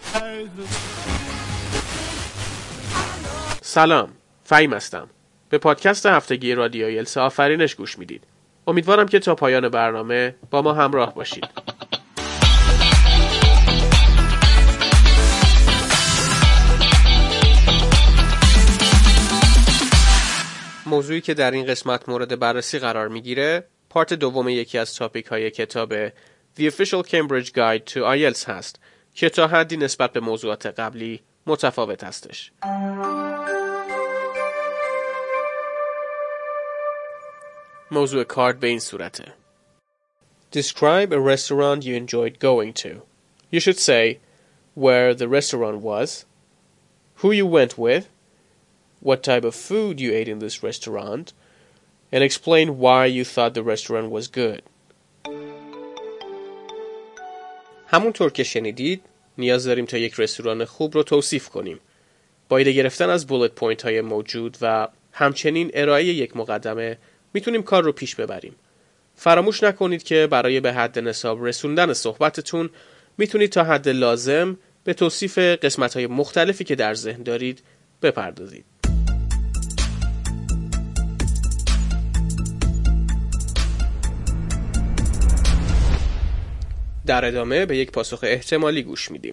سلام، فهیم هستم. به پادکست هفتگی رادیو یلسا آفرینش گوش میدید. امیدوارم که تا پایان برنامه با ما همراه باشید. موضوعی که در این قسمت مورد بررسی قرار میگیره پارت دوم یکی از تاپیک های کتاب The Official Cambridge Guide to IELTS هست که تا حدی نسبت به موضوعات قبلی متفاوت هستش. موضوع کارت به این صورته. Describe a restaurant you enjoyed going to. You should say where the restaurant was, who you went with, what type of food you ate in this restaurant, and explain why you thought the restaurant was good. همونطور که شنیدید نیاز داریم تا یک رستوران خوب رو توصیف کنیم. با ایده گرفتن از بولت پوینت های موجود و همچنین ارائه یک مقدمه میتونیم کار رو پیش ببریم. فراموش نکنید که برای به حد نصاب رسوندن صحبتتون میتونید تا حد لازم به توصیف قسمت های مختلفی که در ذهن دارید بپردازید. در ادامه به یک پاسخ احتمالی گوش میدیم.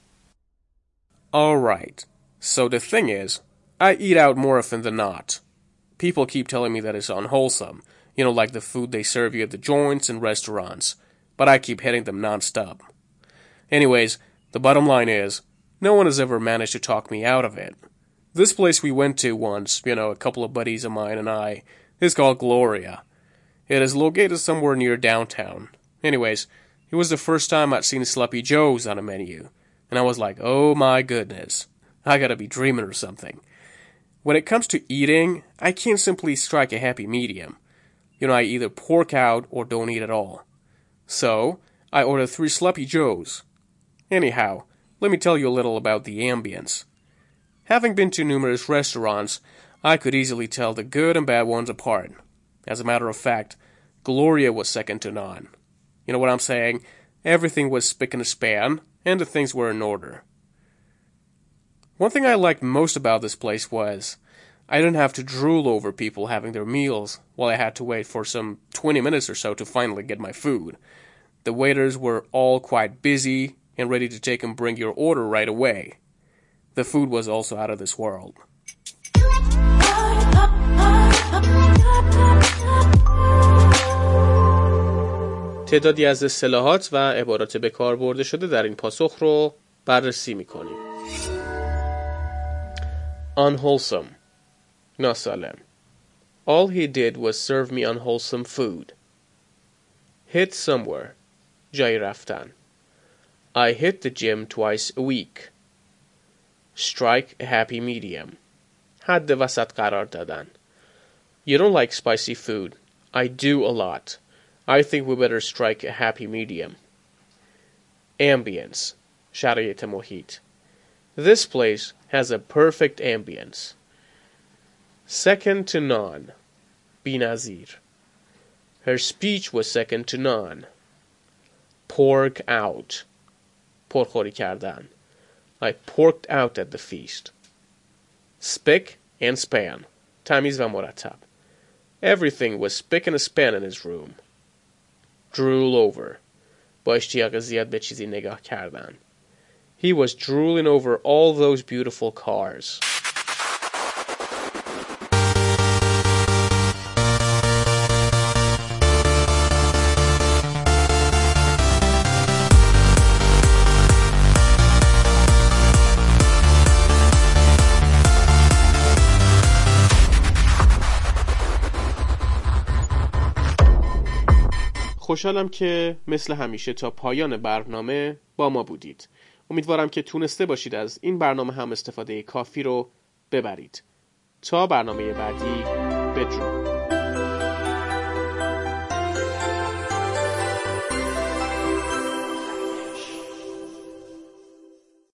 Alright, so the thing is, I eat out more often than not. People keep telling me that it's unwholesome, you know, like the food they serve you at the joints and restaurants, but I keep hitting them non-stop. Anyways, the bottom line is, no one has ever managed to talk me out of it. This place we went to once, you know, a couple of buddies of mine and I, is called Gloria. It is located somewhere near downtown. Anyways, it was the first time I'd seen Sloppy Joe's on a menu, and I was like, oh my goodness, I gotta be dreaming or something. When it comes to eating, I can't simply strike a happy medium. You know, I either pork out or don't eat at all. So, I ordered 3 Sloppy Joes. Anyhow, let me tell you a little about the ambience. Having been to numerous restaurants, I could easily tell the good and bad ones apart. As a matter of fact, Gloria was second to none. You know what I'm saying? Everything was spick and span, and the things were in order. One thing I liked most about this place was I didn't have to drool over people having their meals while I had to wait for some 20 minutes or so to finally get my food. The waiters were all quite busy and ready to take and bring your order right away. The food was also out of this world. تعدادی از اصطلاحات و عبارات به کار برده شده در این پاسخ رو بررسی می‌کنیم. Unwholesome. ناسالم. All he did was serve me unwholesome food. Hit somewhere. جایی رفتن. I hit the gym twice a week. Strike a happy medium. حد وسط قرار دادن. You don't like spicy food. I do a lot. I think we better strike a happy medium. Ambience. شرایط محیط. This place has a perfect ambience. Second to none. بی‌نظیر. Her speech was second to none. Pork out. پرخوری کردن. I porked out at the feast. Spick and span. تمیز و مرتب. Everything was spick and span in his room. Drool over. با اشتیاق زیاد به چیزی نگاه کردن. He was drooling over all those beautiful cars. خوشحالم که مثل همیشه تا پایان برنامه با ما بودید. امیدوارم که تونسته باشید از این برنامه هم استفاده کافی رو ببرید. تا برنامه بعدی، بدرود.